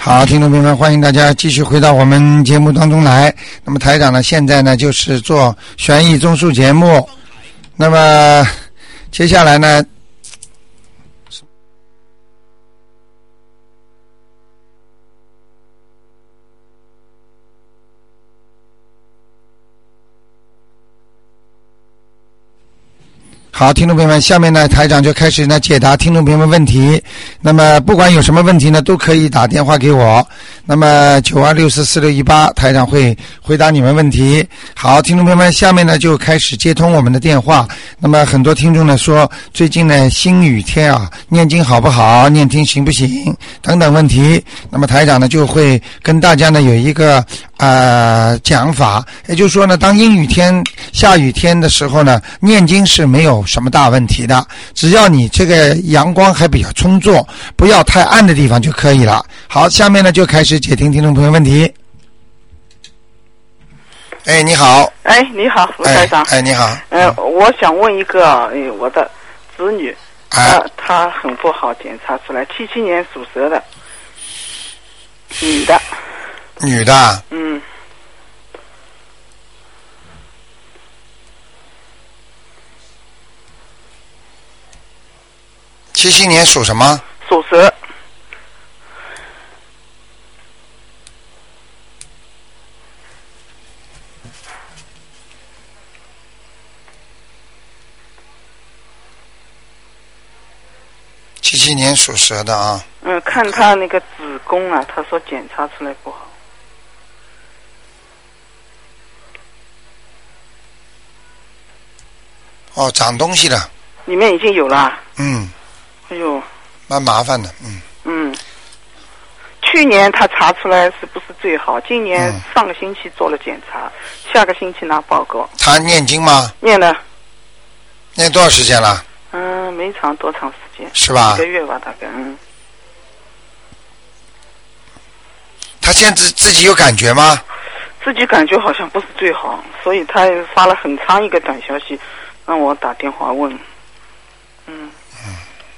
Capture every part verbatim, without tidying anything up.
好，听众朋友们，欢迎大家继续回到我们节目当中来。那么台长呢，现在呢就是做悬疑综述节目。那么接下来呢，好，听众朋友们，下面呢台长就开始呢解答听众朋友们问题。那么不管有什么问题呢，都可以打电话给我。那么九二六四四六一八，台长会回答你们问题。好，听众朋友们，下面呢就开始接通我们的电话。那么很多听众呢说，最近呢星雨天啊，念经好不好，念经行不行等等问题。那么台长呢就会跟大家呢有一个呃讲法，也就是说呢，当阴雨天、下雨天的时候呢，念经是没有什么大问题的，只要你这个阳光还比较充足，不要太暗的地方就可以了。好，下面呢就开始解听听众朋友问题。哎，你好。 哎，你好，卢台长。 哎，哎你好。 呃，我想问一个，哎，我的子女， 啊， 呃，她很不好，检查出来，七七年属蛇的，女的。 女的。 嗯。 七七年属什么？ 属蛇。 七七年属蛇的啊。 嗯，看她那个子宫啊，她说检查出来不好。 哦，长东西了。 里面已经有了。 嗯。 哎呦。 蛮麻烦的，嗯。 嗯。去年他查出来是不是最好？今年上个星期做了检查，嗯、下个星期拿报告。 他念经吗？ 念了。 念多少时间了？ 嗯，没长多长时间。 是吧？ 一个月吧，大概。嗯。 他现在自自己有感觉吗？ 自己感觉好像不是最好，所以他发了很长一个短消息，让我打电话问。嗯。 嗯。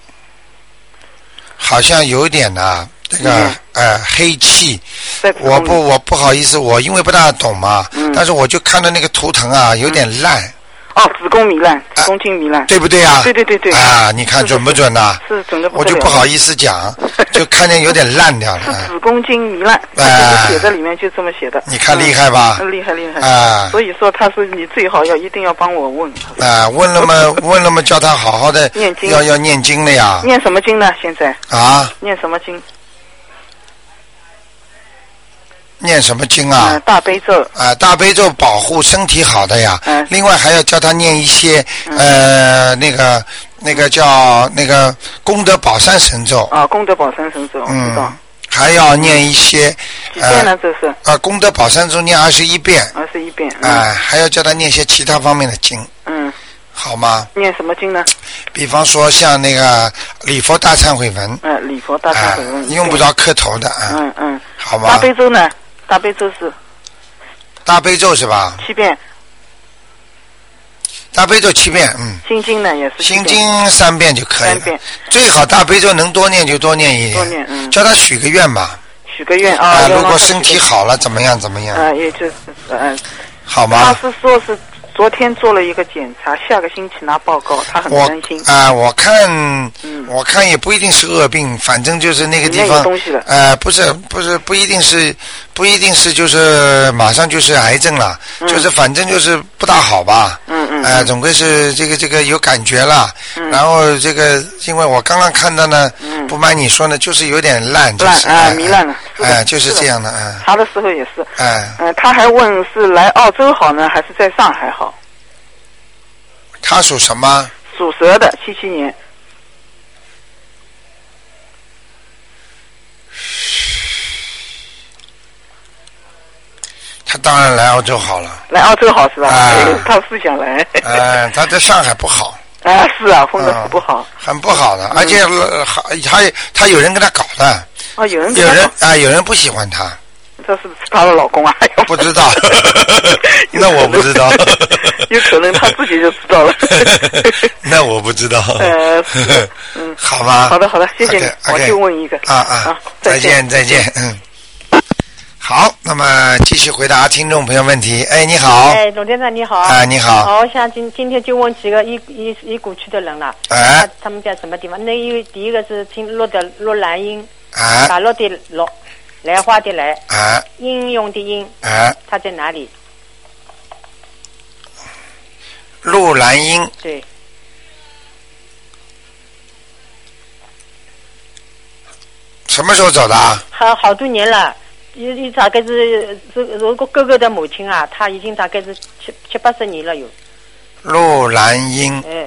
好像有点呢。这个、嗯、呃黑气，我不我不好意思，我因为不大懂嘛，嗯、但是我就看到那个图腾啊有点烂。嗯、 哦，子宫糜烂，子宫颈糜烂、啊， 对不对啊？ 对对对对。 啊，你看准不准呐、啊？ 是准的不得了。 我就不好意思讲，就看见有点烂掉了。 是子宫颈糜烂，哎，写在里面就这么写的。 你看厉害吧？ 嗯、厉害厉害。 啊。 所以说他说你最好要一定要帮我问。 啊，问了嘛问了嘛，叫他好好的念经， 要要念经了呀。 念什么经呢？现在？ 啊。 念什么经？ 念什么经啊？ 嗯、大悲咒。 啊，大悲咒保护身体好的呀。 嗯。 另外还要教他念一些、嗯、呃那个那个叫那个功德宝山神咒。 啊，功德宝山神咒。嗯。知道。 还要念一些。 几遍呢？这是。 啊，功德宝山咒念二十一遍。 二十一遍。 嗯、啊，还要教他念一些其他方面的经。 嗯。 好吗？ 念什么经呢？ 比方说像那个礼佛大忏悔文。 嗯、呃，礼佛大忏悔文。 啊、用不着磕头的啊。 嗯嗯。 好吗？ 大悲咒呢？大悲咒是大悲咒是吧？ 七遍。 大悲咒七遍，嗯。 心经呢也是心经三遍就可以了。 三遍。 最好大悲咒能多念就多念一点。 多念，嗯。 叫他许个愿吧。 许个愿啊！ 啊，如果身体好了，怎么样怎么样？ 啊，也就是嗯。 好吗？ 他是说是昨天做了一个检查，下个星期拿报告，他很担心。 啊、呃，我看，嗯，我看也不一定是恶病，反正就是那个地方，呃，不是不是不一定是不一定是就是马上就是癌症了，嗯、就是反正就是不大好吧。 嗯嗯。 呃，总归是这个这个有感觉了，嗯、然后这个因为我刚刚看到呢，嗯、不瞒你说呢，就是有点烂，就是烂啊，糜烂了。 哎、呃，就是这样的，嗯。 查的时候也是。 哎。 嗯、呃，他还问是来澳洲好呢，还是在上海好？ 他属什么？ 属蛇的，七七年。 他当然来澳洲好了。 来澳洲好是吧？ 哎、 他是想来。 哎、呃，他在上海不好。 啊，是啊，风水不好、 嗯，很不好的，而且还、呃、他他有人跟他搞的。 哦，有人有人啊、呃，有人不喜欢他。 这是不是她的老公啊？ 不知道，那我不知道， 有可能她自己就知道了。 那我不知道。 呃，嗯， 好吧。 好的，好的，谢谢你。 Okay, okay. 我就问一个。 啊啊，啊再见，再见，嗯。好，那么继续回答听众朋友问题。哎，你好。 哎，董先生你好。 啊，你好。 好，我想今今天就问几个一一一股区的人了。 哎。 他他们在什么地方？那因为第一个是姓陆的陆兰英， 啊， 打落的落，来花的来， 啊， 应用的应， 啊， 他在哪里？ 陆兰英。 对。 什么时候走的？ 好好多年了。一一大概是这如果哥哥的母亲啊，她已经大概是七七八十年了有。 陆兰英。 哎。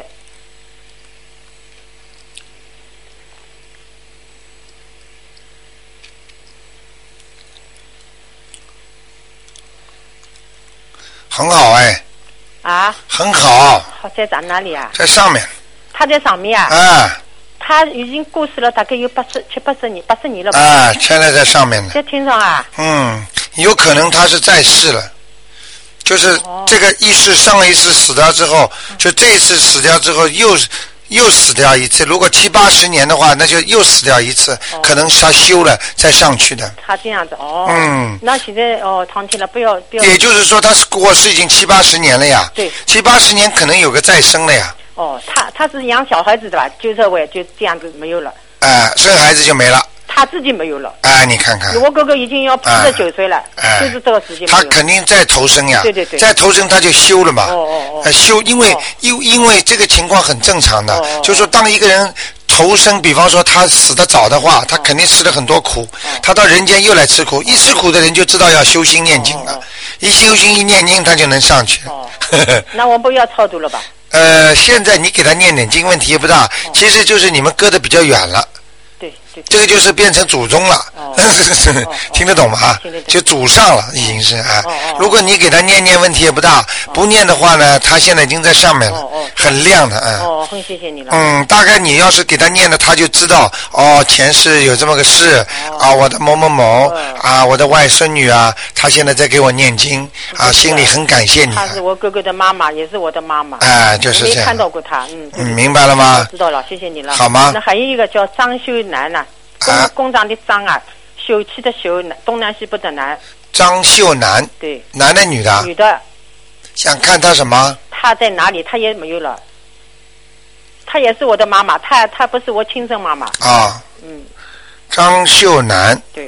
很好哎。 啊。 很好。 好在在哪里啊？ 在上面。 他在上面啊。 啊。 他已经过世了，大概有八十七八十年，八十年了吧。 啊，现在在上面呢。 在天上啊。 嗯，有可能他是在世了，就是这个一世上一世死掉之后，嗯、就这一次死掉之后又又死掉一次。如果七八十年的话，那就又死掉一次，哦、可能他修了再上去的。 他这样子哦。 嗯。 那现在哦，唐天了，不要不要。 也就是说，他是过世已经七八十年了呀。 对。 七八十年可能有个再生了呀。 哦，他他是养小孩子的吧？就这位就这样子没有了。 哎、呃，生孩子就没了。 他自己没有了。 哎、呃，你看看。 我哥哥已经要八十九岁了， 呃、 就是这个时间。 他肯定再投生呀。 对对对。 再投生他就修了嘛。 哦哦哦。 呃，修，因为、哦、因因为这个情况很正常的，哦、就是说当一个人投生，比方说他死得早的话，他肯定吃了很多苦，哦、他到人间又来吃苦，一吃苦的人就知道要修心念经了，哦哦、一修心一念经他就能上去。 哦。那我不要超度了吧？ 呃，现在你给他念点经，问题也不大，哦、其实就是你们隔得比较远了。 对对。 这个就是变成祖宗了。 哦。 听得懂吗？ 听得懂。 就祖上了，已经是啊。 哦哦。 如果你给他念念，问题也不大；不念的话呢，他现在已经在上面了， 哦哦、 很亮的，嗯。 哦，很谢谢你了。 嗯，大概你要是给他念了，他就知道哦，前世有这么个事、哦、啊，我的某某某、哦、啊，我的外孙女啊，她现在在给我念经啊，心里很感谢你、啊。 她是我哥哥的妈妈，也是我的妈妈。 哎，就是这样。 没看到过她，嗯。 嗯，明白了吗？ 我知道了，谢谢你了。 好吗？ 那还有一个叫张秀楠呢、啊，工工长的张啊，秀气的秀，东南西北的南。 张秀楠。 对。 男的女的？ 女的。 想看她什么？ 她在哪里？她也没有了。她也是我的妈妈，她她不是我亲生妈妈。 啊。 嗯。 张秀楠。 对。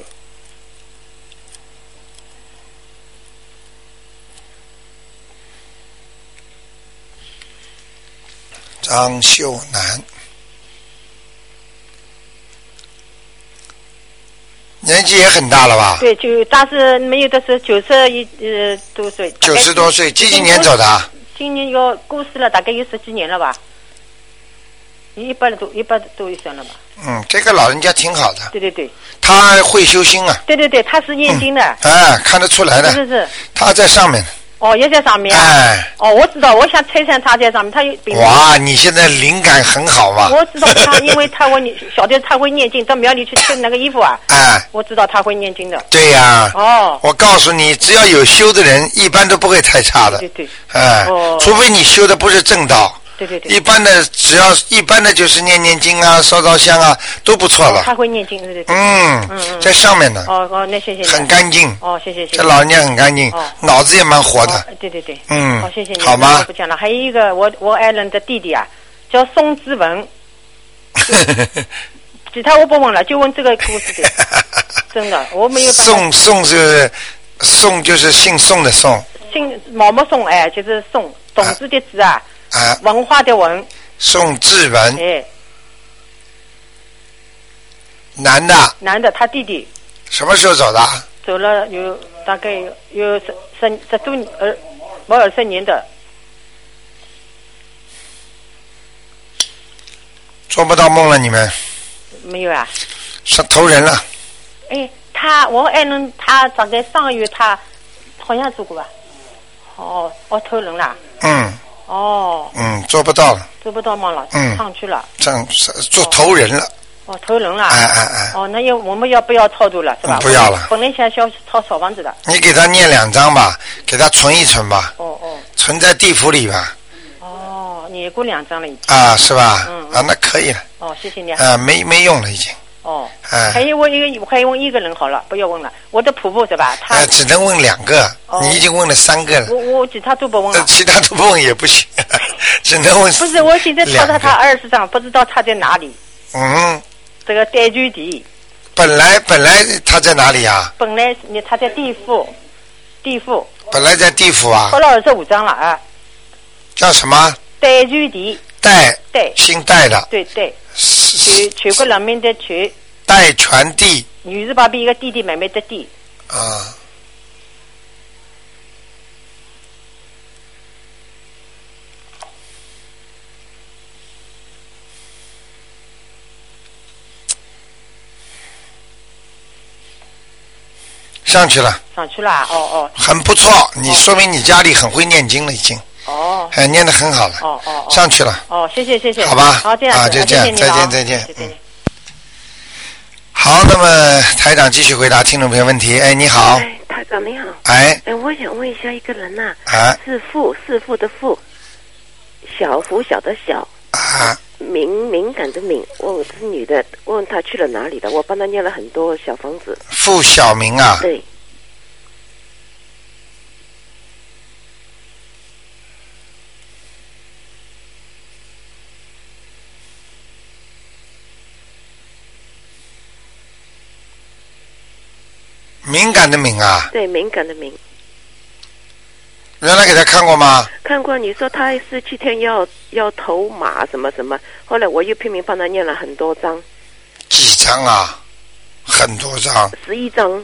张秀楠。年纪也很大了吧？ 对，就但是没有的是九十一呃多岁。 九十多岁，几几年走的？ 今年要过世了，大概有十几年了吧？一百多一百多以上了吧？ 嗯，这个老人家挺好的。 对对对。 他会修心啊。 对对对，他是念经的。 嗯、哎，看得出来的。 是是是。 他在上面。 哦，也在上面啊。 哎。 哦，我知道，我想猜想他在上面，他有。 哇，你现在灵感很好嘛。 我知道他，因为他会念，晓得他会念经，到庙里去称那个衣服啊。 哎。 我知道他会念经的。 对呀、啊。 哦。 我告诉你，只要有修的人，一般都不会太差的。 对对。 哎。 哦。 除非你修的不是正道。 对对对。 一般的，只要一般的就是念念经啊，烧烧香啊，都不错了。 哦、他会念经，对对对。 嗯嗯，在上面呢。 哦哦，那谢谢你。 很干净。 哦，谢谢谢谢。 这老人家很干净， 哦、 脑子也蛮活的。 哦、对对对。 嗯。 好、哦，谢谢你。 好吗？ 不讲了，还有一个我我爱人的弟弟啊，叫宋之文。其他我不问了，就问这个故事的。真的，我没有办法。 宋宋是宋，就是姓宋的宋。 姓毛毛宋，哎，就是宋，懂字的字啊。 啊。 文化的文。 宋志文。 哎。 男的。 男的，他弟弟。 什么时候走的？ 走了有大概有有十十十多年，呃，没二十年的。 做不到梦了，你们。 没有啊。 是投人了。 哎，他我爱人他大概上个月他好像做过吧？哦，哦，投人了。 嗯。 哦。 嗯，做不到了。 做不到梦了。 嗯。 上去了。 上做投人了。 哦，投人了。 哎哎哎。 哦，那要我们要不要超度了，是吧？ 嗯、不要了。 本来想小抄小房子的。 你给他念两张吧，给他存一存吧。 哦哦。存在地府里吧。 哦，念过两张了已经。 啊，是吧？ 嗯。 啊，那可以了。 哦，谢谢你。 啊，没没用了已经。 哦。 哎。 还有问一个，还有问一个人好了，不要问了。我的婆婆是吧？她。 哎，只能问两个，哦、你已经问了三个了。 我我其他都不问了。 其他都不问也不行，只能问。 不是，我现在抄到他二十张，不知道他在哪里。 嗯。 这个单居地。 本来本来他在哪里啊？ 本来你他在地府，地府。 本来在地府啊。 抄了二十五张了啊。 叫什么？ 戴居地。 戴。 戴。 姓戴的。 对对。全全国人民的全。 戴全地。 女字旁边一个弟弟妹妹的弟。 啊。上去了， 上去了，哦哦， 很不错，你说明你家里很会念经了，已经， 哦， 哎，念得很好了， 哦哦， 上去了， 哦，谢谢谢谢， 好吧， 好这样啊，就这样，再见再见， 再见。 好，那么台长继续回答听众朋友问题。哎，你好， 哎，台长你好， 哎， 哎，我想问一下一个人呐、 啊，啊， 是父是父的父，小福小的小， 啊。 敏敏感的敏，问是女的，问她去了哪里了？我帮她念了很多小房子。 傅小明啊。 对。 敏感的敏啊。 对，敏感的敏。 原来给他看过吗？ 看过，你说他十七天要要投马什么什么，后来我又拼命帮他念了很多张。 几张啊？很多张。 十一张。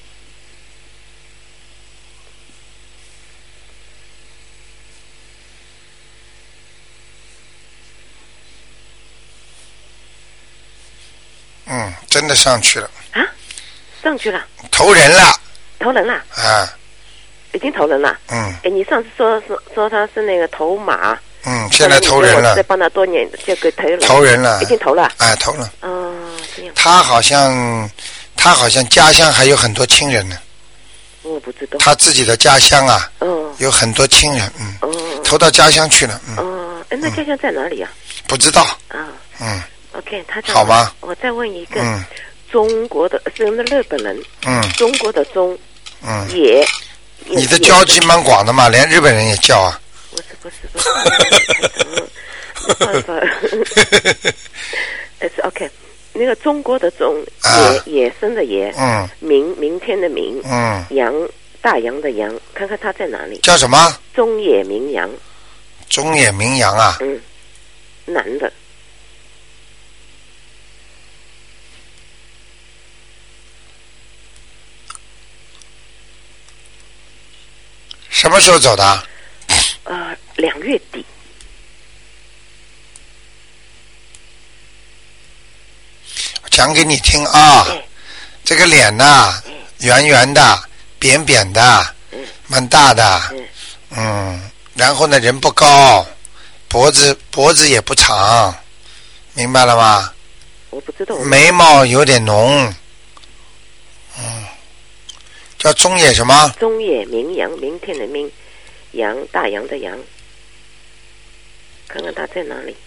嗯，真的上去了。 啊？上去了。 投人了。 投人了。 啊。 已经投人了。 嗯。 哎，你上次说说说他是那个投马。 嗯，现在投人了。 再帮他多念，这个投人。 投人了。 已经投了。 哎，投了。 哦，这样。 他好像，他好像家乡还有很多亲人呢。 我不知道。 他自己的家乡啊。 哦。 有很多亲人，嗯。 哦。 投到家乡去了，嗯。 哦，哎，那家乡在哪里啊？ 不知道。 啊。 嗯。 OK， 他好吗？ 我再问一个。 嗯。 中国的是那日本人。 嗯。 中国的中。 嗯。 也。 你的交际蛮广的嘛，连日本人也叫啊。 不是不是不是，没办法。是 OK， 那个中国的中，野野生的野， 嗯， 明明天的明， 嗯， 羊大洋的羊，看看他在哪里？ 叫什么？ 中野名羊。 中野名羊啊？ 嗯，男的。 什么时候走的？ 呃，两月底。 讲给你听啊， 嗯、 这个脸呐、嗯，圆圆的、扁扁的，嗯，蛮大的，嗯，嗯，然后呢，人不高，脖子脖子也不长，明白了吗？ 我不知道。 眉毛有点浓，嗯。叫中野什么？ 中野名羊，明天的明，羊大洋的羊，看看他在哪里。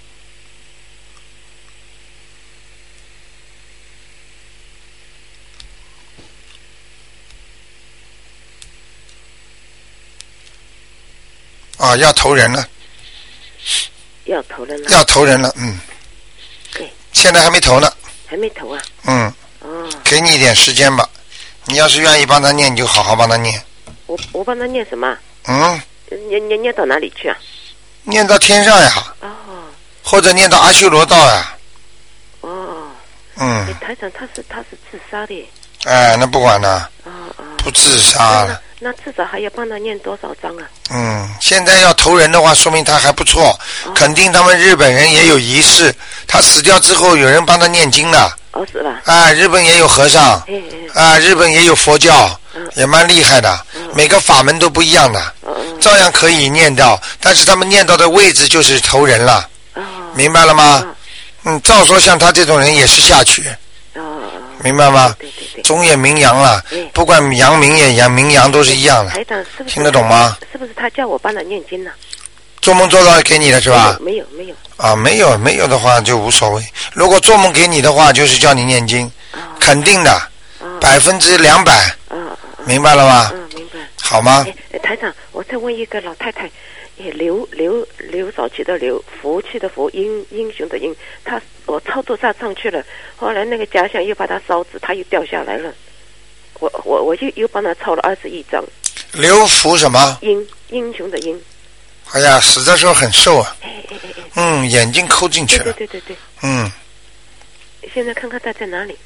啊，要投人了。 要投人了。 要投人了，嗯。 对。 现在还没投呢。 还没投啊？ 嗯。 哦。 给你一点时间吧。你要是愿意帮他念，你就好好帮他念。 我我帮他念什么？ 嗯。 念念念到哪里去啊？ 念到天上呀。 哦。 或者念到阿修罗道呀。 哦。 嗯。 台长他是他是自杀的。 哎，那不管了。 哦哦。 不自杀了。 那至少还要帮他念多少章啊？ 嗯，现在要投人的话，说明他还不错。哦、肯定他们日本人也有仪式。他死掉之后，有人帮他念经的。 哦，是吧？ 啊，日本也有和尚。嗯嗯。啊，日本也有佛教，嗯、也蛮厉害的。嗯、每个法门都不一样的，嗯、照样可以念到。但是他们念到的位置就是投人了。哦。明白了吗？ 嗯，照说像他这种人也是下去。 哦。 明白吗？ 对对对。 中也名扬了， 嗯、 不管阳明也阳名扬都是一样的。 台长是不是听得懂吗？ 是不是他叫我帮他念经呢？ 做梦做到给你的是吧？ 没有没有。 啊，没有没有的话就无所谓。如果做梦给你的话，就是叫你念经，哦、肯定的，百分之两百。 嗯、 明白了吗？ 嗯，明白。 好吗？ 哎，台长，我再问一个老太太。刘刘刘少奇的刘，福气的福，英英雄的英，他我操作他上去了，后来那个家乡又把他烧死，他又掉下来了，我我我又又帮他抄了二十一张。 刘福什么？ 英英雄的英。 哎呀，死的时候很瘦啊。 哎哎哎哎。 嗯，眼睛抠进去了。 对对对对对。 嗯。 现在看看他在哪里。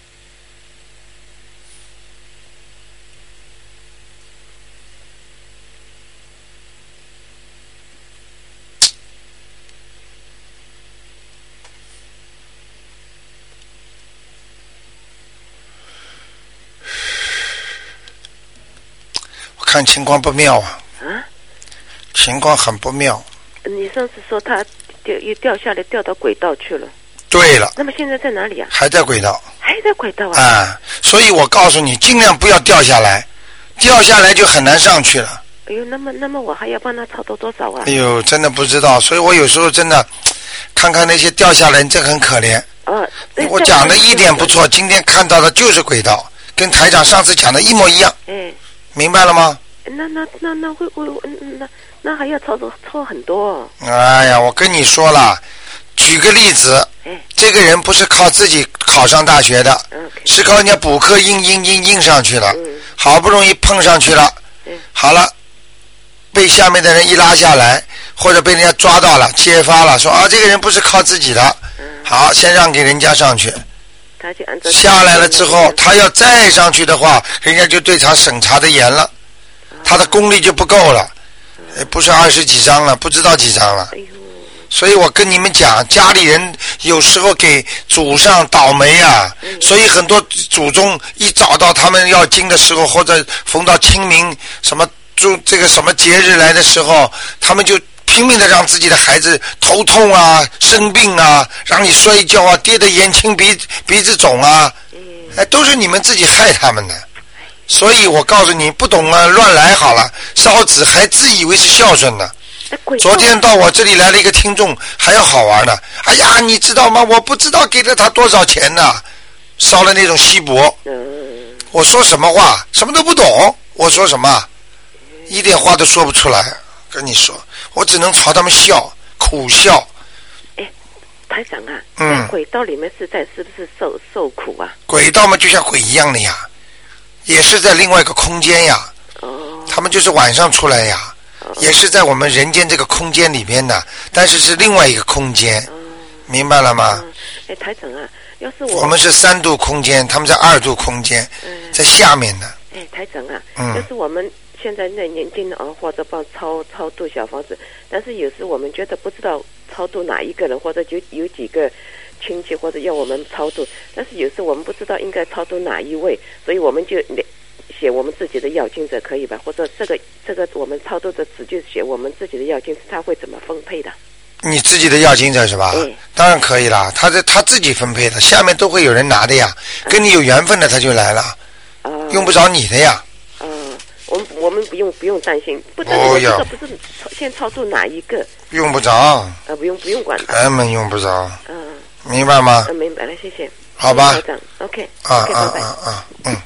看情况不妙啊！ 啊， 情况很不妙。 你上次说他掉又掉下来，掉到轨道去了。 对了。 那么现在在哪里啊？ 还在轨道。 还在轨道啊！ 啊，所以我告诉你，尽量不要掉下来，掉下来就很难上去了。 哎呦，那么那么我还要帮他操作多少啊？ 哎呦，真的不知道，所以我有时候真的看看那些掉下来，这很可怜。 啊， 我讲的一点不错，今天看到的就是轨道，跟台长上次讲的一模一样。 哎， 明白了吗？ 那那那那会会那那还要操作操很多、哦。 哎呀，我跟你说了，举个例子， 哎、 这个人不是靠自己考上大学的， okay. 是靠人家补课印印印印上去了、 嗯， 好不容易碰上去了， 嗯、 好了，被下面的人一拉下来，或者被人家抓到了，揭发了，说啊这个人不是靠自己的， 嗯、 好，先让给人家上去。 他就按照下来了之后，他要再上去的话，人家就对他审查的严了。他的功力就不够了，不是二十几张了，不知道几张了。所以我跟你们讲，家里人有时候给祖上倒霉啊，所以很多祖宗一找到他们要经的时候，或者逢到清明什么就这个什么节日来的时候，他们就拼命的让自己的孩子头痛啊、生病啊，让你摔跤啊、跌得眼青鼻鼻子肿啊，哎，都是你们自己害他们的。所以我告诉你，不懂啊，乱来好了，烧纸还自以为是孝顺呢。昨天到我这里来了一个听众，还要好玩呢。哎呀，你知道吗？我不知道给了他多少钱呢，烧了那种锡箔。我说什么话？什么都不懂。我说什么？一点话都说不出来。跟你说，我只能朝他们笑，苦笑。 哎，台长啊， 嗯， 轨道里面是在是不是受受苦啊？ 轨道嘛，就像鬼一样的呀。也是在另外一个空间呀， 哦， 他们就是晚上出来呀，哦，也是在我们人间这个空间里边的，但是是另外一个空间，哦，明白了吗？ 哎，台长啊，要是我我们是三度空间，他们在二度空间，嗯，在下面的。 哎，台长啊， 嗯， 要是我们现在在念经啊，或者帮超超度小房子，但是有时我们觉得不知道超度哪一个人，或者就有几个亲戚或者要我们超度，但是有时我们不知道应该超度哪一位，所以我们就写我们自己的要经者可以吧？或者这个这个我们超度的纸就写我们自己的要经者，他会怎么分配的？ 你自己的要经者是吧？ 嗯， 当然可以啦，他这他自己分配的，下面都会有人拿的呀，跟你有缘分的他就来了，啊，用不着你的呀。 啊，我们我们不用不用担心，不但是这个不是先超度哪一个？ 用不着。 啊，不用不用管。 根本用不着。 嗯。 明白吗？ 嗯，明白了，谢谢。 好吧。 谢谢 OK。 啊 okay, 啊拜拜啊啊嗯。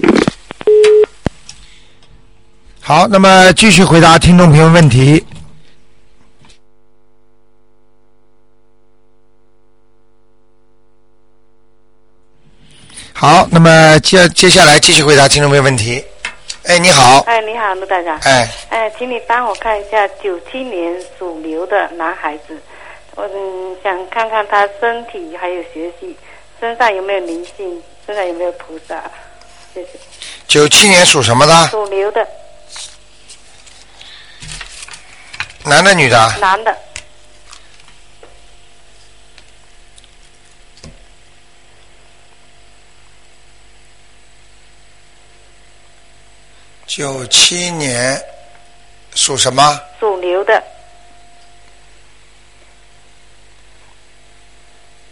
好，那么继续回答听众朋友问题。好，那么接接下来继续回答听众朋友问题。哎，你好。 哎，你好，陆大长。 哎。 哎，请你帮我看一下九七年属牛的男孩子，我嗯想看看他身体还有学习，身上有没有灵性，身上有没有菩萨？谢谢。 九七年属什么的？ 属牛的。 男的女的？ 男的。 九七年属什么？ 属牛的。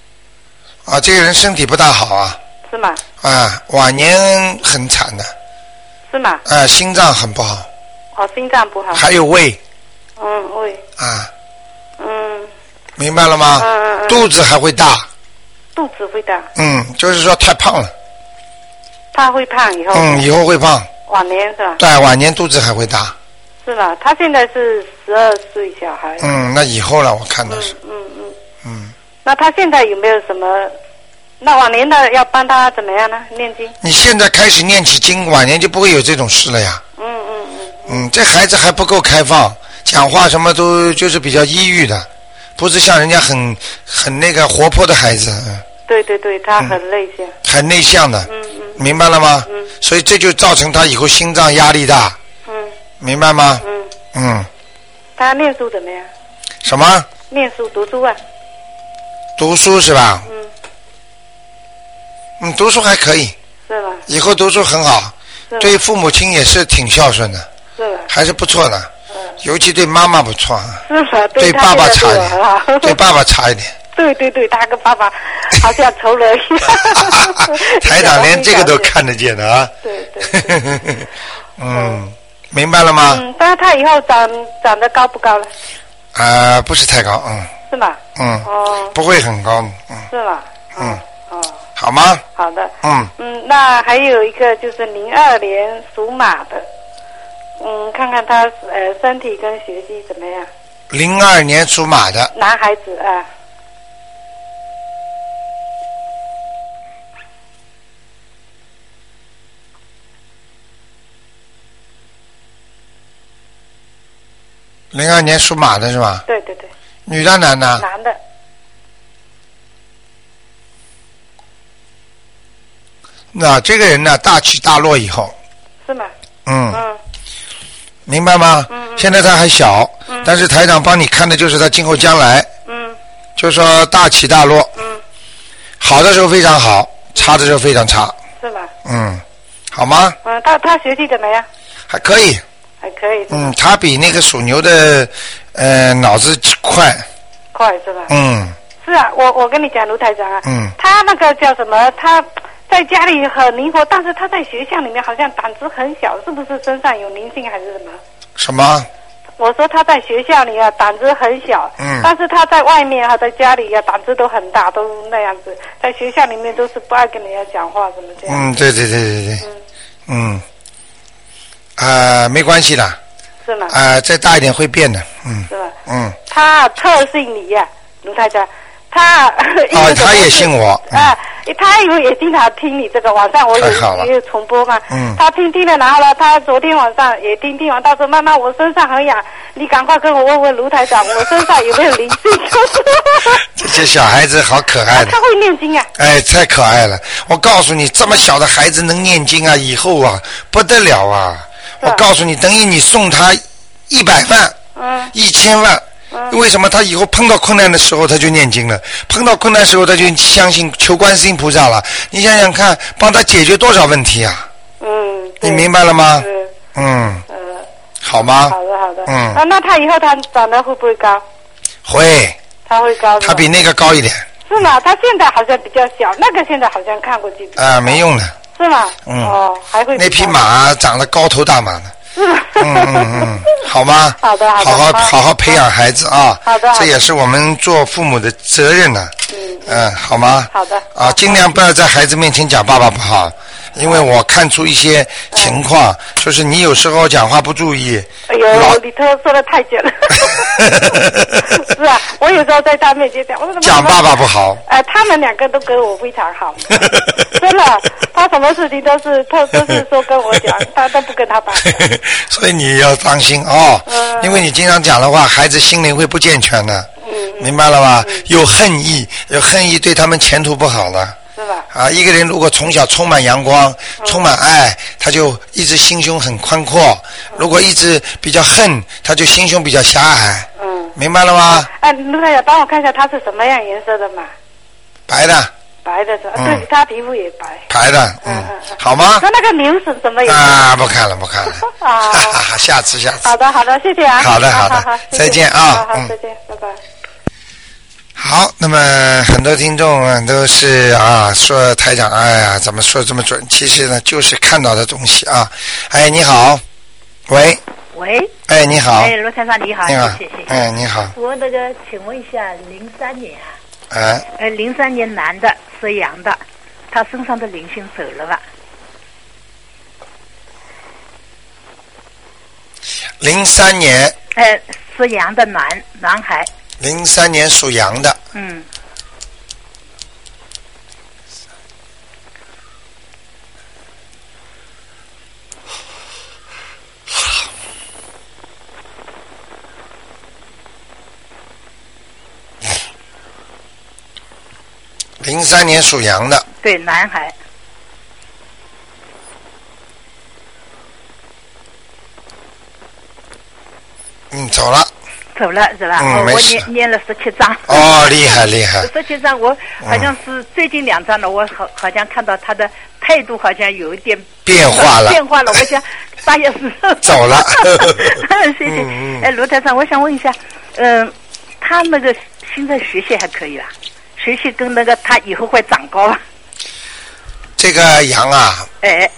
啊，这个人身体不大好啊。 是吗？ 啊，晚年很惨的。 是吗？ 啊，心脏很不好。 哦，心脏不好。 还有胃。 嗯，胃。 啊。 嗯。 明白了吗？ 嗯嗯嗯。 肚子还会大。 肚子会大。 嗯，就是说太胖了。 他会胖以后。 嗯，以后会胖。 晚年是吧？ 对，晚年肚子还会大。 是吧？他现在是十二岁小孩。 嗯，那以后了，我看到是。 嗯嗯嗯。 嗯。 那他现在有没有什么？那晚年的要帮他怎么样呢？念经。 你现在开始念起经，晚年就不会有这种事了呀。 嗯嗯嗯。 嗯，这孩子还不够开放，讲话什么都就是比较抑郁的，不是像人家很很那个活泼的孩子。嗯。 对对对，他很内向。嗯、 很内向的。 嗯嗯。 明白了吗？ 嗯。 所以这就造成他以后心脏压力大。 嗯。 明白吗？ 嗯。 嗯。 他念书怎么样？ 什么？ 念书读书啊。 读书是吧？ 嗯。 嗯，读书还可以。 是吧？ 以后读书很好，对父母亲也是挺孝顺的。 是吧？ 还是不错的。嗯。尤其对妈妈不错啊。 是吧？ 对爸爸差一点。对爸爸差一点。 对对对，他跟爸爸好像仇人一样。 台长连这个都看得见的啊。 对对对。 嗯，明白了吗？ 嗯，但是他以后长长得高不高了？ 啊、呃，不是太高，嗯。 是吗？ 嗯。 哦。 不会很高，嗯。 是吗？ 嗯。 哦。 好吗？ 好的。 嗯。 嗯，那还有一个就是零二年属马的，嗯，看看他呃身体跟学习怎么样？ 零二年属马的。 男孩子啊。 零二年属马的是吧？ 对对对。 女的男的？ 男的。 那这个人呢，大起大落以后。 是吗？ 嗯。 嗯。 明白吗？ 嗯嗯。 现在他还小， 嗯。 但是台长帮你看的就是他今后将来。 嗯。 就说大起大落。 嗯。 好的时候非常好，差的时候非常差。 是吧？ 嗯。好吗？ 嗯，他他学习怎么样？ 还可以。 还可以。 嗯，他比那个属牛的呃脑子快。 快是吧？ 嗯。 是啊，我我跟你讲，卢台长啊。 嗯。 他那个叫什么？他在家里很灵活，但是他在学校里面好像胆子很小，是不是身上有灵性还是什么？ 什么？ 我说他在学校里啊胆子很小， 嗯。 但是他在外面啊，在家里啊胆子都很大，都那样子。在学校里面都是不爱跟人家讲话，什么这样。 嗯，对对对对对。 嗯。 嗯。啊、呃，没关系的。 是吗？ 啊、呃，再大一点会变的，嗯。 是吧？ 嗯。 他特姓李呀、啊，卢台长，他哦，他也信我。 啊，嗯、他以后也经常听你这个，晚上我有也有重播嘛。 嗯。 他听听了，然后呢，他昨天晚上也听听完，他说：“妈妈，我身上很痒，你赶快跟我问问卢台长，我身上有没有灵性？” 这些小孩子好可爱的。 他会念经啊。 哎，太可爱了！我告诉你，这么小的孩子能念经啊，以后啊不得了啊！我告诉你，等于你送他一百万， 嗯， 一千万，嗯，为什么他以后碰到困难的时候他就念经了？碰到困难的时候他就相信求观世音菩萨了？你想想看，帮他解决多少问题啊？ 嗯， 你明白了吗？ 是， 嗯， 呃， 好吗？ 好的，好的， 嗯， 啊，那他以后他长得会不会高？ 会， 他会高， 他比那个高一点。 是吗？他现在好像比较小，那个现在好像看过去。 啊，没用的。 是吗？ 嗯。 哦，还会。 那匹马长得高头大马的。 是吗？ 嗯嗯嗯，好吗？ 好的好的。 好好好好培养孩子啊！ 好的。 这也是我们做父母的责任呢。 嗯。 嗯，好吗？ 好的。 啊，尽量不要在孩子面前讲爸爸不好。因为我看出一些情况，就是你有时候讲话不注意。 哎呦，你说说的太准了。是啊，我有时候在他面前讲，我说讲爸爸不好。 哎、呃，他们两个都跟我非常好，真的，他什么事情都是他都是说跟我讲，他都不跟他爸讲。 所以你要当心哦， 嗯、 因为你经常讲的话，孩子心灵会不健全的。 嗯， 明白了吧？ 嗯、 有恨意，有恨意对他们前途不好的。 是吧？ 啊，一个人如果从小充满阳光、嗯、充满爱，他就一直心胸很宽阔；嗯、如果一直比较恨，他就心胸比较狭隘。嗯，明白了吗？ 哎、啊，卢太太，帮我看一下他是什么样颜色的嘛？ 白的。 白的， 嗯、 对，他皮肤也白。 白的，嗯，嗯嗯好吗？ 那那个牛是什么颜色？ 啊，不看了，不看了。啊，下次，下次。 好的，好的，谢谢啊。 好的，好的， 好好好再见啊。 好好，再见，拜拜。 好。 好，那么很多听众啊都是啊说台长哎呀怎么说这么准？其实呢就是看到的东西啊。哎，你好，喂。 喂。 哎，你好。 哎，罗台长你好， 你好谢谢谢谢。 哎，你好。 我那个请问一下，零三年啊。 哎。 呃，零三年男的，属羊的，他身上的灵性走了吧？ 零三年。 呃，属羊的男男孩。 零三年属羊的。 嗯。 零三年属羊的。 对，男孩。 嗯，走了。 走了是吧？ 嗯， 哦、我没事。 念念了十七章。 哦，厉害厉害。 十七章，我好像是最近两章了，我好好像看到他的态度好像有一点变化了。 变化了，我想八月十走了。 谢谢。嗯、哎，卢台长，我想问一下，嗯、呃，他那个现在学习还可以吧？学习跟那个他以后会长高吧？ 这个羊啊。 哎。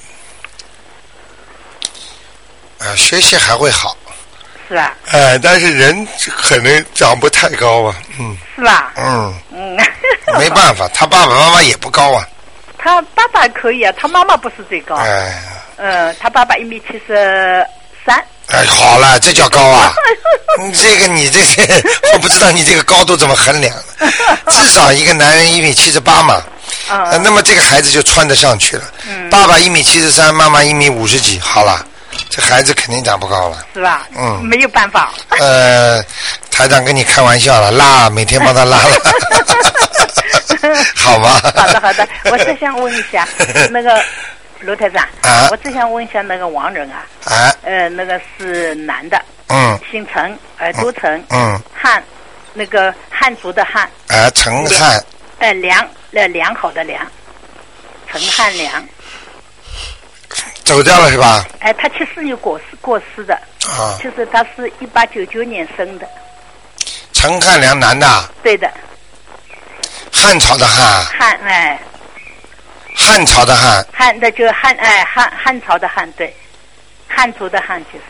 呃，学习还会好。 是吧？ 哎，但是人可能长不太高啊，嗯。 是吧？ 嗯。 嗯。 没办法，他爸爸妈妈也不高啊。 他爸爸可以啊，他妈妈不是最高。 哎。 嗯，他爸爸一米七十三。 哎，好了，这叫高啊！你这个你这个，我不知道你这个高度怎么衡量，至少一个男人一米七十八嘛。 嗯、 呃。那么这个孩子就穿得上去了。嗯。爸爸一米七十三，妈妈一米五十几，好了。这孩子肯定长不高了， 是吧？ 嗯， 没有办法。 呃，台长跟你开玩笑了，拉每天帮他拉了，好吗？ 好的好的，我只想问一下那个卢台长， 啊， 我只想问一下那个王人啊， 啊， 呃，那个是男的， 嗯， 姓陈，耳朵陈， 嗯， 汉，那个汉族的汉， 啊，陈汉， 呃，良，呃，良好的良，陈汉良。 走掉了是吧？ 哎，他七四年过世过世的， 啊， 就是他是一八九九年生的。 陈汉良，男的。 对的。 汉朝的汉。 汉哎。 汉朝的汉。 汉的就汉哎汉汉朝的汉对，汉族的汉就是。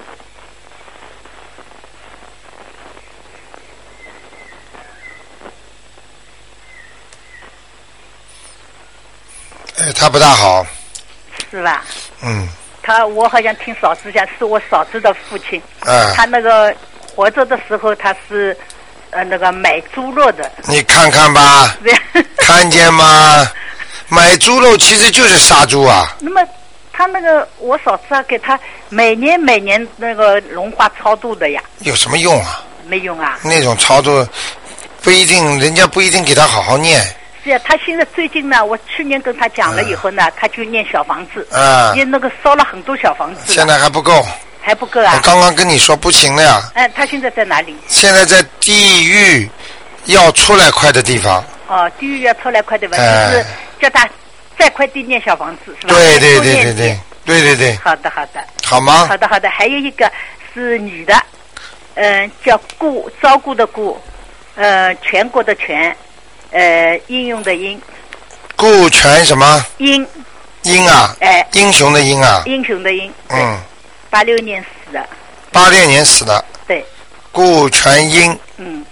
哎，他不大好。 是吧？ 嗯。 他我好像听嫂子讲，是我嫂子的父亲。 嗯。 他那个活着的时候，他是呃那个买猪肉的。 你看看吧。看见吗？买猪肉其实就是杀猪啊。 那么他那个我嫂子啊，给他每年每年那个龙华超度的呀。 有什么用啊？ 没用啊。 那种超度不一定，人家不一定给他好好念。 是啊，他现在最近呢，我去年跟他讲了以后呢，嗯、他就念小房子， 啊， 念那个烧了很多小房子， 现在还不够， 还不够啊！ 我刚刚跟你说不行了呀。 哎、呃，他现在在哪里？ 现在在地狱要出来快的地方。 哦，地狱要出来快的地方，呃、就是叫他再快地念小房子，是吧？ 对对对对对对对对。 好的好的。 好吗？ 好的好的，还有一个是女的，嗯、呃，叫顾，照顾的顾，呃，全国的全，呃，应用的应。 顾全什么？ 英。 英啊！ 哎， 英雄的英啊！ 英雄的英。 嗯。 八六年死的。 八六年死的。 对。 顾全英。 嗯。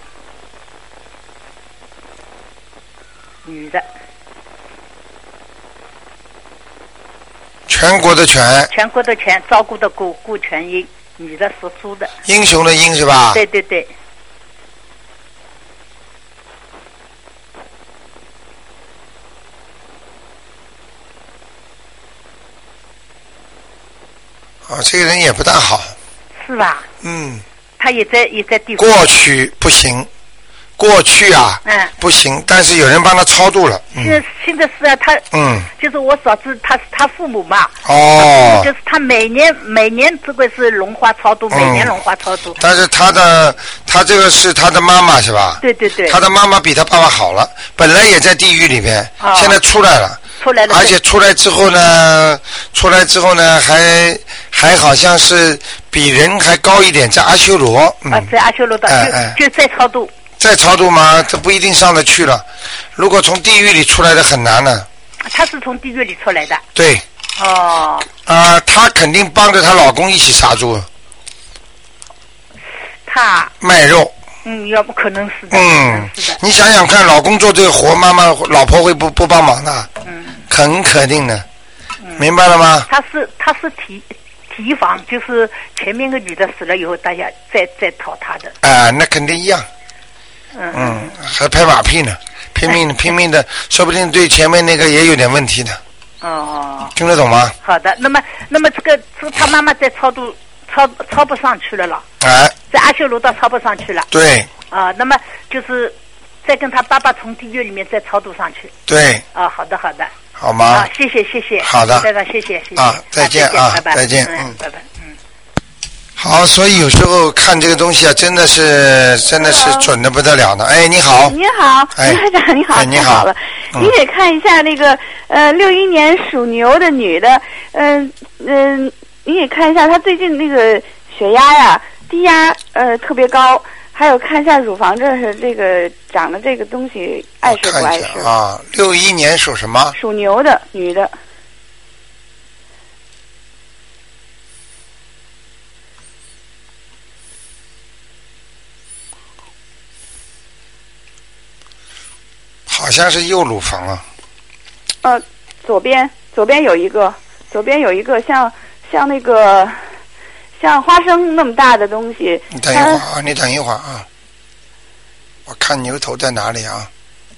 女的。 全国的全。 全国的全，照顾的顾，顾全英，女的属猪的。 英雄的英是吧？ 对对对。 哦，这个人也不大好。 是吧？ 嗯。 他也在也在地。 过去不行，过去啊， 嗯， 不行，但是有人帮他超度了。 现在、嗯、现在是啊，他嗯， 就是我嫂子，他是他父母嘛。 哦。 就是他每年每年这个是龙华超度，嗯、每年龙华超度。 但是他的他这个是他的妈妈是吧？ 对对对。 他的妈妈比他爸爸好了，本来也在地狱里面，哦、现在出来了。 出来了， 而且出来之后呢，出来之后呢，还还好像是比人还高一点，在阿修罗。 嗯、啊，在阿修罗的， 哎哎、 就就在超度。 再超度嘛，这不一定上得去了。如果从地狱里出来的很难呢。 她是从地狱里出来的。 对。 哦。 啊、呃，她肯定帮着她老公一起杀猪。 她。 卖肉。 嗯，要不可能是的。 嗯， 是的。 你想想看，老公做这个活，妈妈老婆会不不帮忙的？ 嗯。 很肯定的。 嗯、 明白了吗？ 他是他是提提防，就是前面个女的死了以后，大家再再讨他的。 啊、呃，那肯定一样。 嗯嗯，还拍马屁呢，拼命的拼命的，说不定对前面那个也有点问题的。 哦。 听得懂吗？ 好的，那么那么这个这个他妈妈再超度超超不上去了了。 哎。 在阿修罗道超不上去了。 对。 啊、呃，那么就是再跟他爸爸从地狱里面再超度上去。 对。 啊、呃，好的好的。 好吗？ 啊，谢谢谢谢。 好的。 再见谢谢谢谢。 啊，再见啊， 拜拜再见， 嗯，拜拜，嗯。 好，所以有时候看这个东西啊，真的是真的是准的不得了呢。哎，你好。 你好， 哎， 台长你好， 哎，你好。 好了，嗯、你给看一下那个呃六一年属牛的女的，嗯、呃、嗯、呃，你给看一下她最近那个血压呀低压呃特别高。还有看一下乳房这是这个长的这个东西碍事不碍事啊？六一年属什么？ 属牛的女的。 好像是右乳房啊。 呃，左边左边有一个，左边有一个像像那个。像花生那么大的东西。 你等一会儿啊，你等一会儿啊，我看牛头在哪里啊？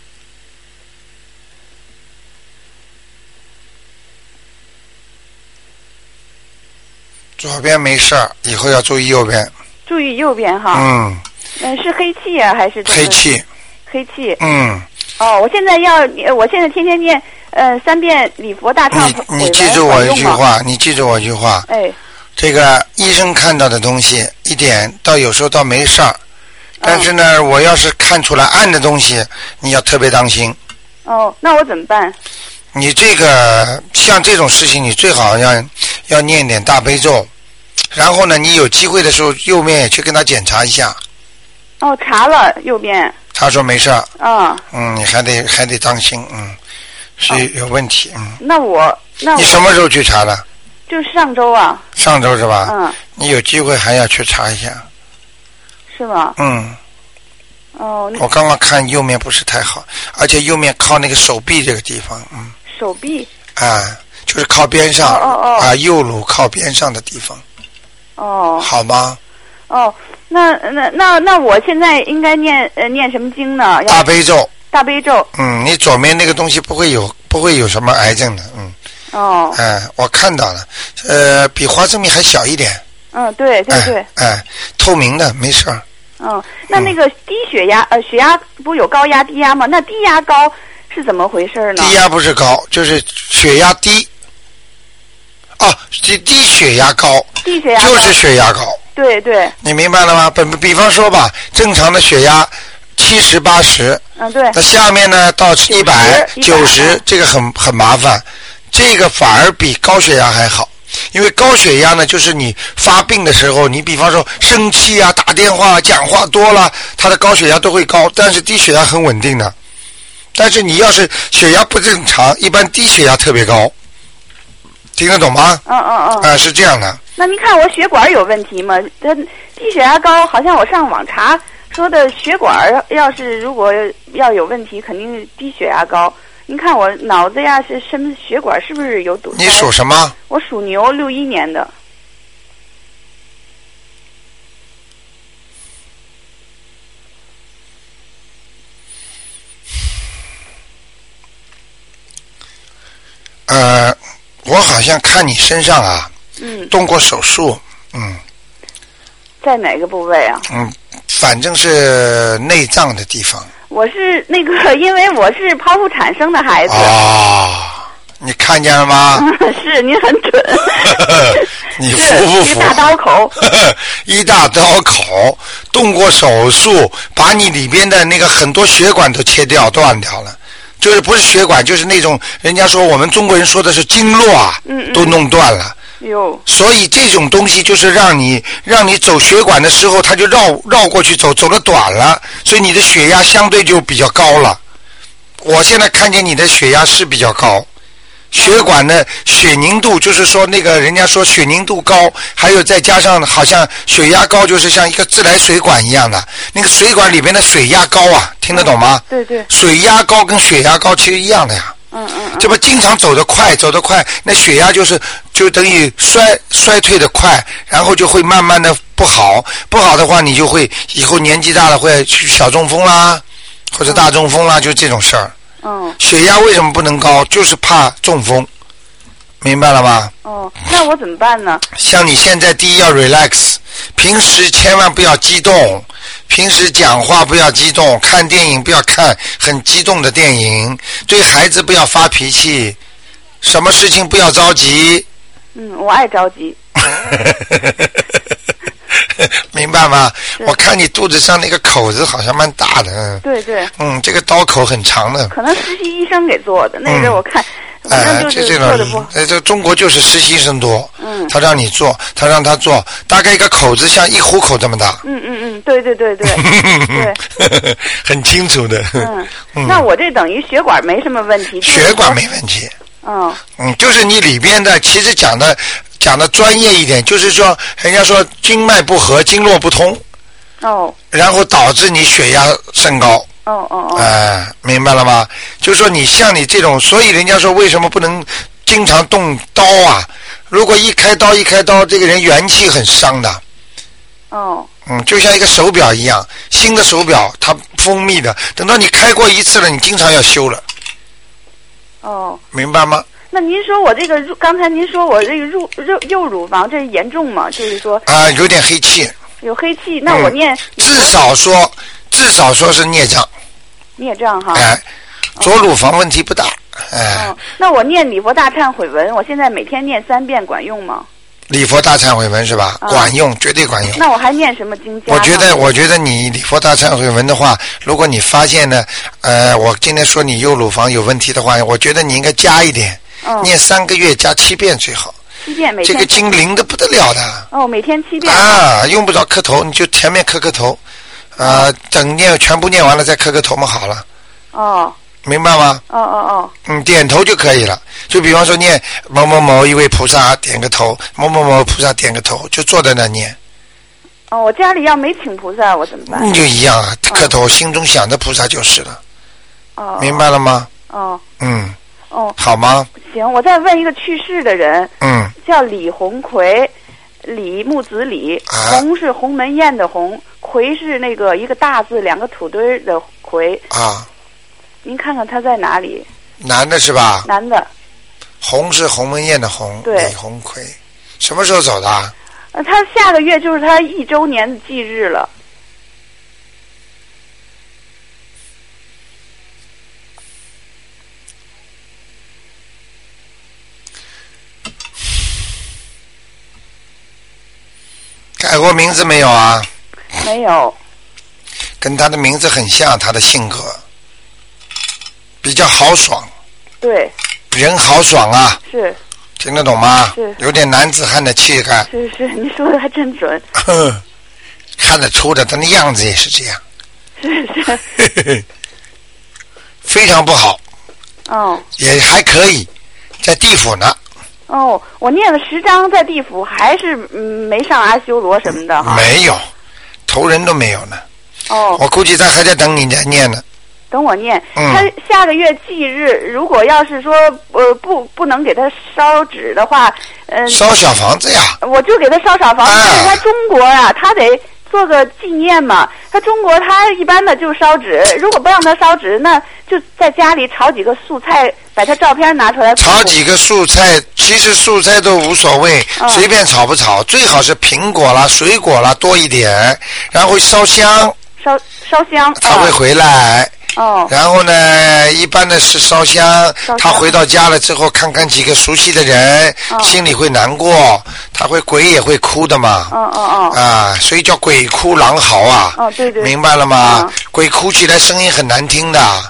左边没事儿，以后要注意右边。 注意右边哈。 嗯。 嗯，是黑气啊，还是？ 黑气。 黑气。 嗯。 哦，我现在要，我现在天天念呃三遍礼佛大忏悔文。 你你记住我一句话，你记住我一句话。 哎。 这个医生看到的东西一点到有时候倒没事儿，但是呢、嗯，我要是看出来暗的东西，你要特别当心。 哦，那我怎么办？ 你这个像这种事情，你最好要要念点大悲咒，然后呢，你有机会的时候右面也去跟他检查一下。 哦，查了右边。 他说没事儿。 嗯。 嗯，你还得还得当心，嗯，是有问题，嗯。 那我那我你什么时候去查的？ 就是上周啊。 上周是吧？ 嗯。 你有机会还要去查一下。 是吗？ 嗯。 哦。 我刚刚看右面不是太好，而且右面靠那个手臂这个地方，嗯。 手臂。 啊，就是靠边上。 哦哦哦。 啊，右乳靠边上的地方。 哦。 好吗？ 哦，那那那那我现在应该念呃念什么经呢？ 大悲咒。 大悲咒。 嗯，你左面那个东西不会有不会有什么癌症的，嗯。 哦， 哎，我看到了，呃，比花生米还小一点。 嗯，对对对。 哎，哎透明的，没事儿。 嗯，那那个低血压，呃，血压不是有高压低压吗？那低压高是怎么回事呢？ 低压不是高，就是血压低。哦，低低血压高。 低血压高就是血压高。 对对。 你明白了吗？比比方说吧，正常的血压七十八十。 嗯，对。 那下面呢到一百九十，这个很很麻烦。这个反而比高血压还好，因为高血压呢，就是你发病的时候，你比方说生气啊、打电话、讲话多了，他的高血压都会高。但是低血压很稳定的，但是你要是血压不正常，一般低血压特别高，听得懂吗？ 嗯嗯嗯。 啊、呃，是这样的。 那您看我血管有问题吗？它低血压高，好像我上网查说的血管要是如果要有问题，肯定是低血压高。您看我脑子呀是什么血管是不是有堵塞？ 你属什么？ 我属牛，六一年的。 呃，我好像看你身上啊， 嗯， 动过手术，嗯。 在哪个部位啊？ 嗯，反正是内脏的地方。 我是那个，因为我是剖腹产生的孩子。 哦，你看见了吗？ 是，您很准。 你服不服？ 一大刀口。 一大刀口，动过手术，把你里边的那个很多血管都切掉、断掉了。就是不是血管，就是那种人家说我们中国人说的是经络啊， 嗯嗯都弄断了。 哟。 所以这种东西就是让你让你走血管的时候，它就绕绕过去走，走得短了，所以你的血压相对就比较高了。我现在看见你的血压是比较高。血管的血凝度，就是说那个人家说血凝度高，还有再加上好像血压高，就是像一个自来水管一样的，那个水管里边的水压高啊，听得懂吗？ 对对。 水压高跟血压高其实一样的呀。 嗯嗯嗯。 这不经常走得快，走得快，那血压就是就等于衰衰退的快，然后就会慢慢的不好，不好的话你就会以后年纪大了会去小中风啦，或者大中风啦，就这种事儿。 嗯， 血压为什么不能高？就是怕中风，明白了吗？ 哦，那我怎么办呢？ 像你现在第一要 relax， 平时千万不要激动，平时讲话不要激动，看电影不要看很激动的电影，对孩子不要发脾气，什么事情不要着急。 嗯，我爱着急。 明白吗？我看你肚子上那个口子好像蛮大的。 对对。 嗯，这个刀口很长的。 可能实习医生给做的，那阵我看，反正就是做的不。呃，这中国就是实习生多。 嗯。 他让你做，他让他做，大概一个口子像一虎口这么大。 嗯嗯嗯，对对对对。对。 很清楚的。 嗯。那我这等于血管没什么问题。 血管没问题。 嗯。 嗯，就是你里边的，其实讲的。讲的专业一点，就是说，人家说经脉不和，经络不通， 哦， 然后导致你血压升高， 哦哦哦， 哎、呃，明白了吗？就是说你像你这种，所以人家说为什么不能经常动刀啊？如果一开刀一开刀，这个人元气很伤的。 哦。 嗯，就像一个手表一样，新的手表它封闭的，等到你开过一次了，你经常要修了。 哦。 明白吗？ 那您说我这个乳，刚才您说我这个乳肉右乳房这严重吗？就是说啊、呃，有点黑气。 有黑气，那我念、嗯、 至少说，至少说是孽障。 孽障哈。 哎，左乳房问题不大。哎、 哦。那我念礼佛大忏悔文，我现在每天念三遍，管用吗？ 礼佛大忏悔文是吧？啊、管用，绝对管用。 那我还念什么经家？ 我觉得，我觉得你礼佛大忏悔文的话，如果你发现呢，呃，我今天说你右乳房有问题的话，我觉得你应该加一点。 哦、 念三个月加七遍最好。 七遍每天。 这个经灵的不得了的。 哦，每天七遍。 啊，用不着磕头，你就前面磕磕头，啊、呃，等念全部念完了再磕磕头嘛，好了。 哦。 明白吗？ 哦哦哦。 嗯，点头就可以了。就比方说念某某某一位菩萨点个头，某某某菩萨点个头，就坐在那念。 哦，我家里要没请菩萨，我怎么办？ 你就一样啊，磕头，哦、心中想着菩萨就是了。 哦。 明白了吗？ 哦。 嗯。 哦， 好吗？ 行，我再问一个去世的人， 嗯， 叫李鸿逵，李木子李， 啊、 鸿是鸿门宴的鸿，逵是那个一个大字两个土堆的逵。 啊， 您看看他在哪里？ 男的是吧？ 男的。 鸿是鸿门宴的鸿， 对， 李鸿逵，什么时候走的？ 呃，他下个月就是他一周年的忌日了。 改过名字没有啊？ 没有。 跟他的名字很像，他的性格比较豪爽。 对。 人豪爽啊。 是。 听得懂吗？ 是。 有点男子汉的气概。 是是，你说的还真准。 看得出的，他的样子也是这样。 是是。 非常不好。 哦。 也还可以，在地府呢。 哦，我念了十章，在地府还是嗯没上阿修罗什么的哈。 没有，投人都没有呢。 哦。 我估计他还在等你在念呢。 等我念。 嗯。 他下个月忌日，如果要是说呃不不能给他烧纸的话，嗯、呃。 烧小房子呀。 我就给他烧小房子，但是他中国啊，他得做个纪念嘛。他中国他一般的就烧纸，如果不让他烧纸，那就在家里炒几个素菜。把他照片拿出来。 炒几个素菜，其实素菜都无所谓， 哦、 随便炒不炒，最好是苹果啦、水果啦多一点，然后烧香。 烧烧香。 他会回来。 哦。 然后呢，一般的是烧香， 烧香他回到家了之后，看看几个熟悉的人， 哦、 心里会难过，他会鬼也会哭的嘛。 哦哦哦。 啊，所以叫鬼哭狼嚎啊。 哦，对对。 明白了吗？ 哦、 鬼哭起来声音很难听的。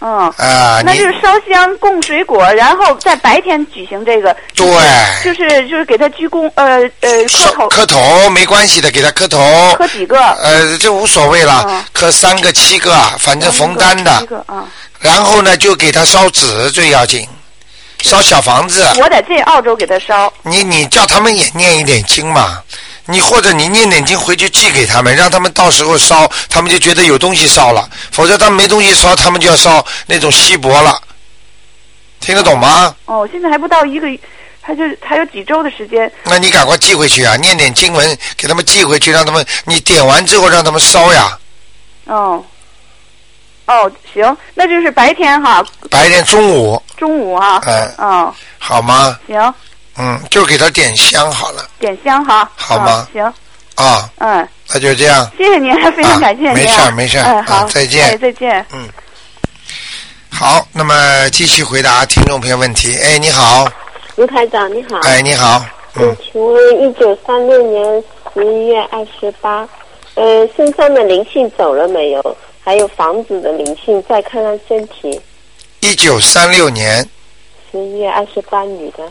嗯啊， 那就是烧香供水果，然后在白天举行这个。 对， 就是就是给他鞠躬，呃呃磕头。 磕头没关系的，给他磕头。 磕几个？ 呃，这无所谓了，嗯、磕三个、七个，反正逢单的。 七个啊。 然后呢，就给他烧纸最要紧，烧小房子。 我在这澳洲给他烧。 你你叫他们也念一点经嘛。你或者你念点经回去寄给他们，让他们到时候烧，他们就觉得有东西烧了，否则他们没东西烧，他们就要烧那种锡箔了。听得懂吗？ 哦，现在还不到一个，还就还有几周的时间。 那你赶快寄回去啊！念点经文给他们寄回去，让他们你点完之后让他们烧呀。 哦，哦，行，那就是白天哈。 白天中午。 中午哈。 嗯。 哦。 好吗？ 行。 嗯，就给他点香好了。 点香哈。 好吗？ 行。 啊。 嗯。 那就这样。 谢谢您，非常感谢您。 没事没事。 嗯，好， 再见。 哎，再见。 嗯。好，那么继续回答听众朋友问题。哎，你好。 卢台长，你好。 哎，你好。 嗯，请问一九三六年十一月二十八，呃，身上的灵性走了没有？还有房子的灵性，再看看身体。 一九三六年。 十一月二十八，女的。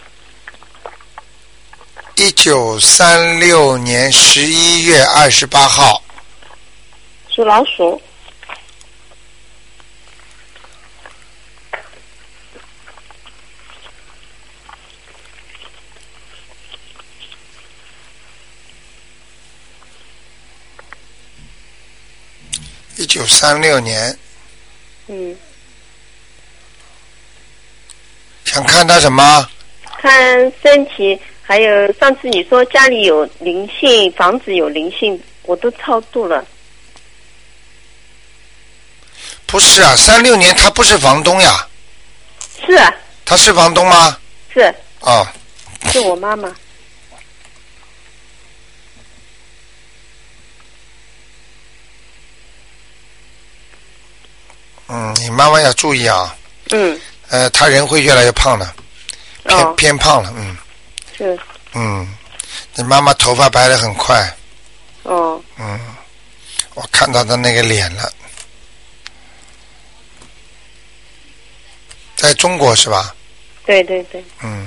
一九三六年十一月二十八号。 属老鼠。 一九三六年。 嗯。 想看他什么？ 看身体，还有上次你说家里有灵性，房子有灵性，我都超度了。 不是啊，三六年他不是房东呀。 是啊。 他是房东吗？ 是。 哦。 是我妈妈。 嗯，你妈妈要注意啊。 嗯。 呃，她人会越来越胖的，偏、 哦、 偏胖了，嗯。 是。 嗯，你妈妈头发白得很快。 哦。 嗯，我看到她那个脸了。在中国是吧？ 对对对。 嗯。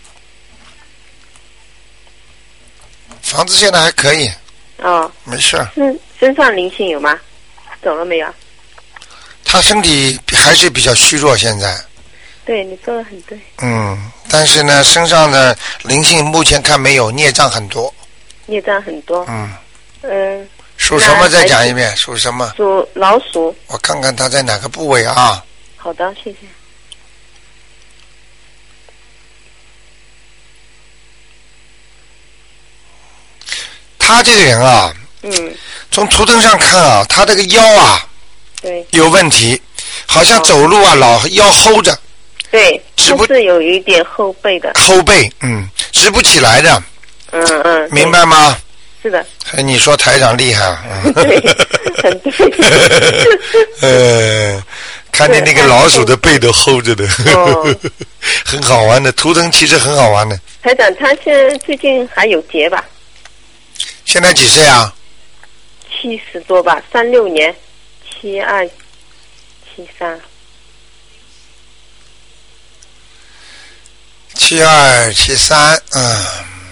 房子现在还可以。 哦。 没事。 身身上灵性有吗？走了没有？ 他身体还是比较虚弱，现在。 对，你说的很对。 嗯，但是呢，身上的灵性目前看没有，孽障很多。 孽障很多。 嗯。 嗯。 属什么？再讲一遍，属什么？ 属老鼠。 我看看他在哪个部位啊？ 好的，谢谢。 他这个人啊， 嗯， 从图腾上看啊，他这个腰啊， 对， 有问题，好像走路啊、哦、老腰 hold 着， 对，直不是有一点后背的， 后背，嗯，直不起来的， 嗯嗯， 明白吗？ 是的。 你说台长厉害啊？ 对，很对。 呃，看见那个老鼠的背都 hold 着的，哦、很好玩的，图腾其实很好玩的。 台长，他现在最近还有劫吧？ 现在几岁啊？ 七十多吧，三六年，七二七三。 七二七三，嗯。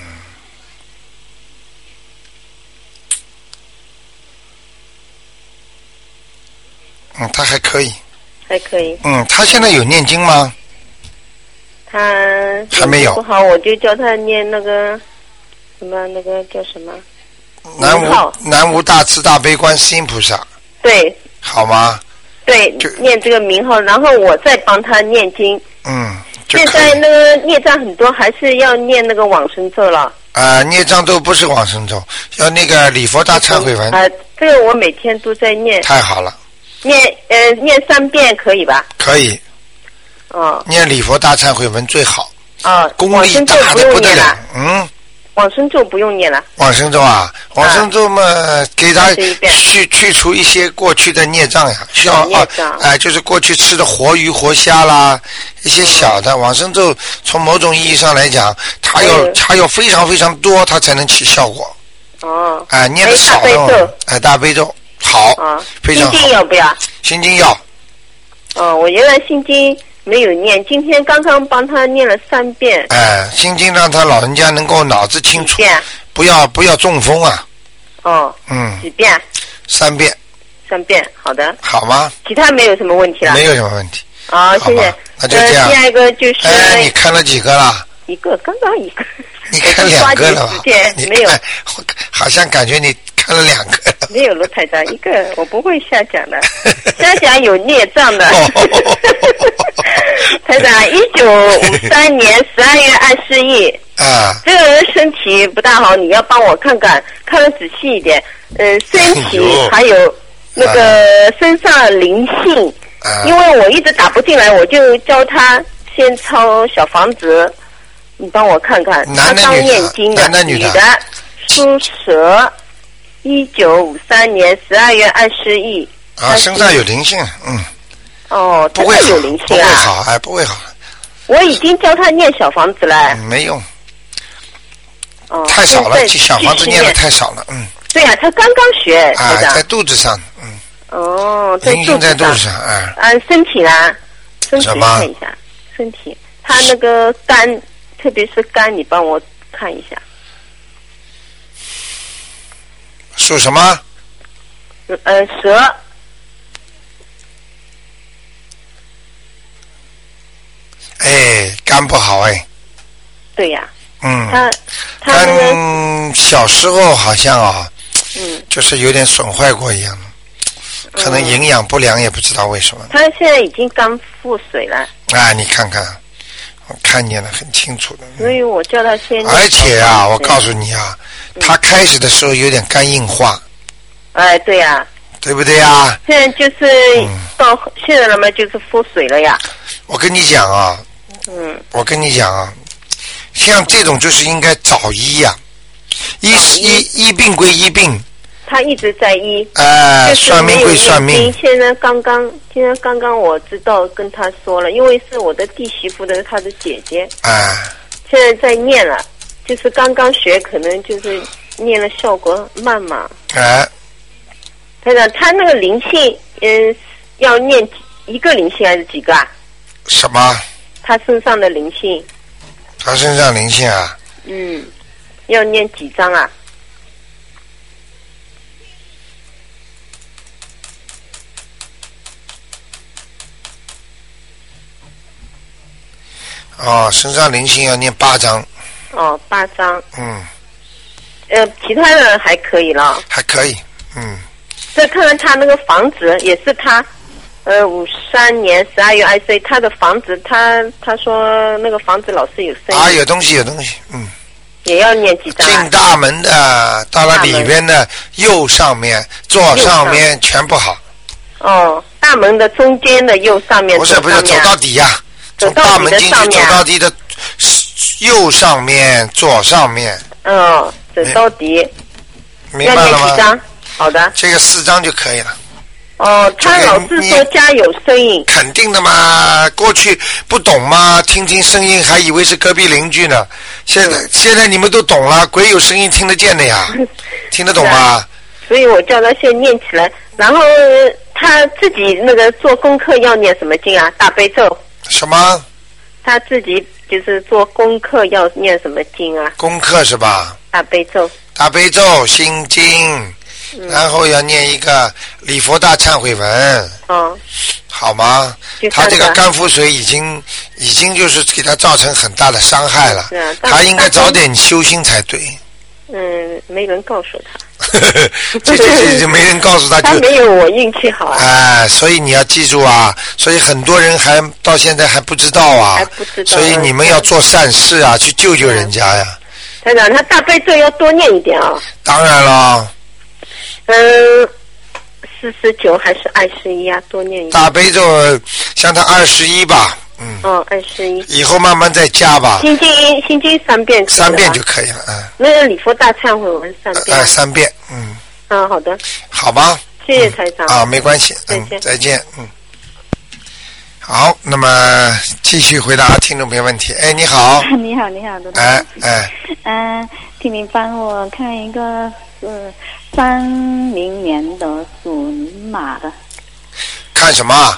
嗯，他还可以。 还可以。 嗯，他现在有念经吗？ 他还没有。 不好，我就教他念那个什么，那个叫什么？ 南无南无大慈大悲观世音菩萨。 对。 好吗？ 对，念这个名号，然后我再帮他念经。 嗯。 现在那个孽障很多，还是要念那个往生咒了。 啊、呃，孽障都不是往生咒，要那个礼佛大忏悔文。 啊、呃，这个我每天都在念。 太好了。 念呃念三遍可以吧？ 可以。 哦。 念礼佛大忏悔文最好。 哦。 功力大的不得了。嗯。 往生咒不用念了。 往生咒啊，往生咒嘛，啊、给他去去除一些过去的孽障呀，需要啊，哎、呃，就是过去吃的活鱼活虾啦，一些小的、嗯、往生咒，从某种意义上来讲，它要、嗯、它要非常非常多，它才能起效果。 哦。 哎、呃，念的少的，哎，大悲咒好， 啊， 非常好。 心经要不要？ 心经要。 哦，我原来心经没有念，今天刚刚帮他念了三遍。 哎，心经让他老人家能够脑子清楚，不要不要中风啊。 哦。 嗯。 几遍？ 三遍。 三遍，好的。 好吗？ 其他没有什么问题了。 没有什么问题。 好，谢谢。 那就这样。 呃、第二个就是。 哎，你看了几个了？ 一个，刚刚一个。 你看两个了吧？ 没有。 好像感觉你看了两个。 没有，罗台长，一个我不会瞎讲的，瞎讲有孽障的。台长，一九五三年十二月二十一。 啊。这个人身体不大好，你要帮我看看，看得仔细一点。嗯、呃，身体还有那个身上灵性。啊、因为我一直打不进来，我就教他先抄小房子，你帮我看看。 男的女的？男的女的？ 女的，属蛇，一九五三年十二月二十一。 啊，身上有灵性，嗯。 哦， 不会有灵性啊？ 不会好，哎，不会好。 我已经教他念小房子了。 嗯、没用。 哦。 太少了，小房子念的太少了，嗯。 对呀、啊，他刚刚学。 啊，在肚子上，嗯。 哦，在灵性在肚子上，哎。 啊，身体呢？身体看一下，身体，他那个肝，特别是肝，你帮我看一下。 属什么？ 呃，蛇。 哎，肝不好哎。 对呀。 嗯。 他他那个。 嗯，小时候好像啊。 嗯。 就是有点损坏过一样的。可能营养不良，也不知道为什么。 他现在已经肝腹水了。 啊，你看看，我看见了，很清楚的。 所以我叫他先。 而且啊，我告诉你啊，嗯、他开始的时候有点肝硬化。 哎，对呀、啊。 对不对呀？ 现在就是到、嗯、现在了嘛，就是腹水了呀。 我跟你讲啊。 嗯。 我跟你讲啊，像这种就是应该早医呀、啊，医医医病归医病。 他一直在医， 哎、呃，算命归算命。 现在刚刚，现在刚刚我知道跟他说了，因为是我的弟媳妇的他的姐姐， 哎、呃， 现在在念了，就是刚刚学，可能就是念了效果慢嘛。 哎、呃， 台长，他那个灵性，嗯，要念一个灵性还是几个啊？ 什么？ 他身上的灵性。 他身上灵性啊？ 嗯，要念几张啊？ 哦，身上灵性要念八张。 哦，八张。 嗯。 呃，其他的还可以了。 还可以，嗯。 再看看他那个房子，也是他，呃，五三年十二月二十一，他的房子，他他说那个房子老是有声音。 啊，有东西，有东西，嗯。 也要念几张、啊。 进大门的，到了里边的右上面、左上面全不好。 哦，大门的中间的右上面。 不是不是，走到底呀、啊。从大门进去走到底的右上面、左上面。 嗯，走到底。 明白了吗？ 要念几张？好的。 这个四张就可以了。 哦，他老是说家有声音。 肯定的嘛，过去不懂嘛，听听声音还以为是隔壁邻居呢。现在、嗯、现在你们都懂了，鬼有声音听得见的呀，听得懂吗？ 所以我叫他先念起来，然后他自己那个做功课要念什么经啊？大悲咒。 什么？ 他自己就是做功课要念什么经啊？ 功课是吧？ 大悲咒。 大悲咒、心经，嗯、然后要念一个礼佛大忏悔文。 哦。 好吗？他这个肝腹水已经已经就是给他造成很大的伤害了。 是啊。 他应该早点修心才对。 嗯，没人告诉他。 这这这就没人告诉他。 他没有我运气好啊。 哎、呃，所以你要记住啊，所以很多人还到现在还不知道啊。 还不知道。 所以你们要做善事啊，去救救人家呀。 台长，他大悲咒要多念一点啊。 当然了。 嗯，四十九还是二十一啊？多念一点。 大悲咒像他二十一吧。嗯， 哦，二十一。 以后慢慢再加吧。 心经心经三遍。 三遍就可以了，嗯。 那个礼佛大忏悔文三遍。 呃，三遍，嗯。 嗯，好的。 好吧。 谢谢台长。 嗯、啊，没关系，嗯，再见，再见，嗯。好，那么继续回答听众朋友问题。哎，你好。 你好，你好，卢台长。哎哎。 嗯、呃，请你帮我看一个是三零年的属马的。 看什么？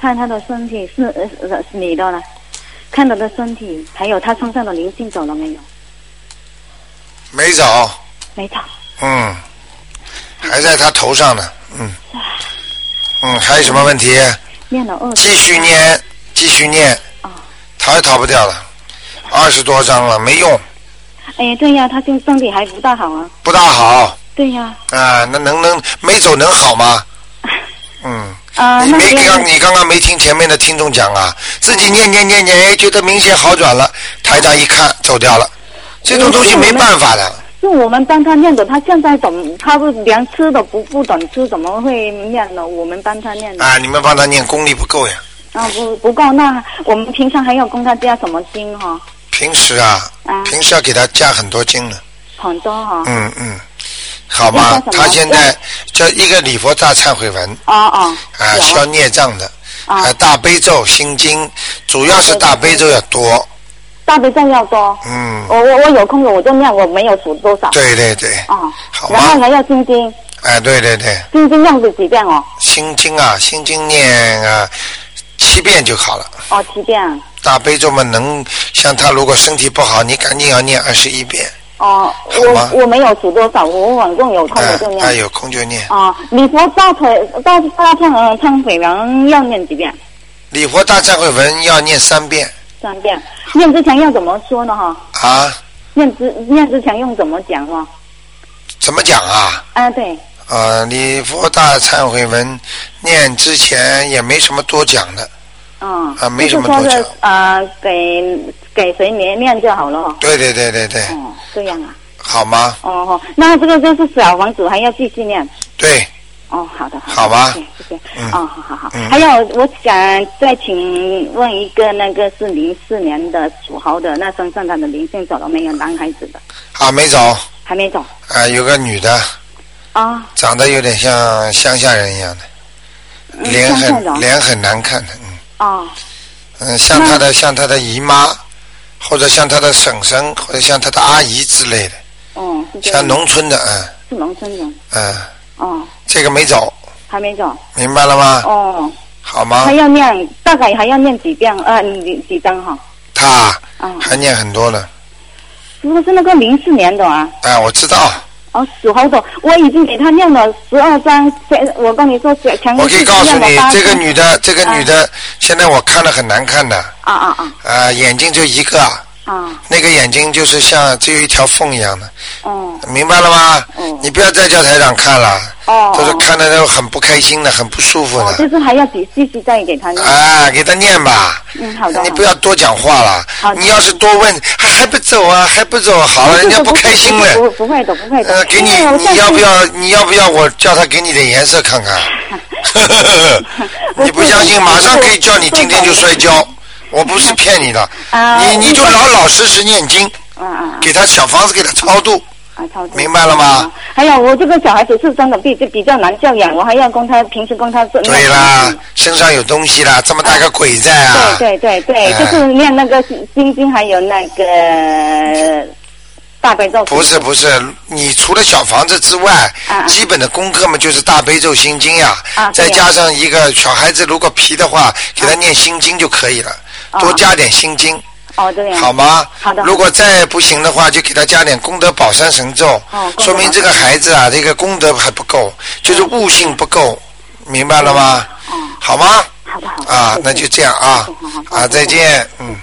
看他的身体是呃是是你的呢？看他的身体，还有他身上的灵性走了没有？ 没走。 没走。 嗯，还在他头上呢。嗯。嗯，还有什么问题？ 念了二。 继续念，继续念。 啊。 逃也逃不掉了，二十多张了，没用。 哎，对呀，他现身体还不大好啊。 不大好。 对呀。 啊，那能能没走能好吗？嗯。 啊， 你没刚你刚刚没听前面的听众讲啊，自己念念念念，哎，觉得明显好转了，台长一看走掉了，这种东西没办法的。 是我们帮他念的，他现在怎么他不连吃都不不等吃，怎么会念呢？我们帮他念的。 啊，你们帮他念功力不够呀。 啊，不不够，那我们平常还要供他加什么经哈？ 平时啊， 啊平时要给他加很多经呢。 很多哈。 嗯嗯。好吗？他现在叫一个礼佛大忏悔文。 哦哦。 啊，消孽障的。啊。大悲咒、心经，主要是大悲咒要多。 大悲咒要多。 嗯。 我我我有空了我就念，我没有数多少。 对对对。 哦。 好吗？ 然后还要心经。 哎，对对对。 心经念几遍哦？ 心经啊，心经念啊七遍就好了。 哦，七遍。 大悲咒嘛，能像他如果身体不好，你赶紧要念二十一遍。 哦，我我没有数多少，我反正有空我就念。 哎，有空就念。 啊，礼佛大忏大大忏呃忏悔文要念几遍？ 礼佛大忏悔文要念三遍。 三遍，念之前要怎么说呢？哈。 啊。 念之念之前用怎么讲呢？ 怎么讲啊？ 啊，对。 呃，礼佛大忏悔文念之前也没什么多讲的。 嗯。 啊，没什么多讲。 啊、呃，给给谁念念就好了。 对对对对对。 哦，这样啊。 好吗？ 哦哦，那这个就是小房子还要继续念。 对。 哦，好的，好的。 好吧。 谢谢。 嗯。 哦，好好好。嗯、还有，我想再请问一个，那个是零四年的属猴的，那身上他的灵性走了没有？男孩子的。 啊，没走。 还没走。 啊，有个女的。 啊。 长得有点像乡下人一样的， 嗯、 脸很脸很难看的，嗯。 哦。 嗯，像她的像她的姨妈，或者像她的婶婶，或者像她的阿姨之类的。 哦，是这样。像农村的，嗯。 是农村的。 嗯。 哦。 这个没走。 还没走。 明白了吗？ 哦。 好吗？ 还要念，大概还要念几遍？呃，几几张哈？ 他。啊。还念很多呢。 是不是那个零四年的啊？ 哎，我知道。 哦，属猴的，我已经给他念了十二张。我跟你说，强我可以告诉你，这个女的，这个女的， 啊、 现在我看了很难看的。 啊啊啊！ 啊，眼睛就一个。 啊。 那个眼睛就是像只有一条缝一样的。 哦。 明白了吗？ 哦。 你不要再叫台长看了。 哦。 就是看的都很不开心的，很不舒服的。 哦，就是还要继继续再给他念。 啊，给他念吧。 嗯，好的。 你不要多讲话了。好。你要是多问，还不走啊？还不走？好了，人家不开心了。 不不会的，不会的。 呃，给你，你要不要？你要不要我叫他给你点颜色看看？你不相信，马上可以叫你今天就摔跤。我不是骗你的。啊。你你就老老实实念经。 啊啊。 给他小房子，给他超度。 啊，超度。 明白了吗？ 还有，我这个小孩子是真的比比较难教养，我还要供他平时供他做。 对啦，身上有东西啦，这么大个鬼在啊！ 对对对对，就是念那个心经，还有那个大悲咒。 不是不是，你除了小房子之外，基本的功课嘛就是大悲咒心经呀，再加上一个小孩子如果皮的话，给他念心经就可以了，多加点心经。 哦，这样。 好吗？ 好的。 如果再不行的话，就给他加点功德宝山神咒。哦。说明这个孩子啊，这个功德还不够，就是悟性不够，明白了吗？ 哦。 好吗？ 好的好的。 啊，那就这样啊。啊，再见，嗯。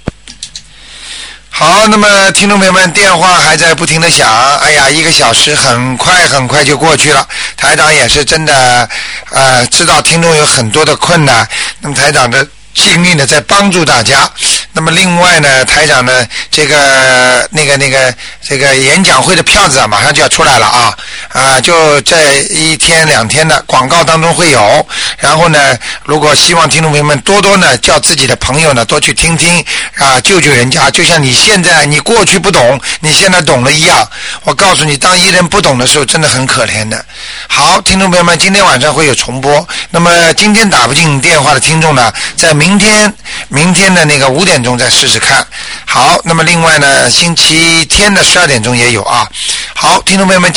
好，那么听众朋友们，电话还在不停的响，哎呀，一个小时很快很快就过去了。台长也是真的，呃，知道听众有很多的困难，那么台长的尽力呢在帮助大家。那么另外呢，台长呢，这个那个那个这个演讲会的票子啊，马上就要出来了啊啊！就这一天两天的广告当中会有。然后呢，如果希望听众朋友们多多呢叫自己的朋友呢多去听听啊，救救人家。就像你现在你过去不懂，你现在懂了一样。我告诉你，当一人不懂的时候，真的很可怜的。好，听众朋友们，今天晚上会有重播。那么今天打不进电话的听众呢，在明天明天的那个五点钟再试试看。好，那么另外呢，星期天的十二点钟也有啊。好，听众朋友们。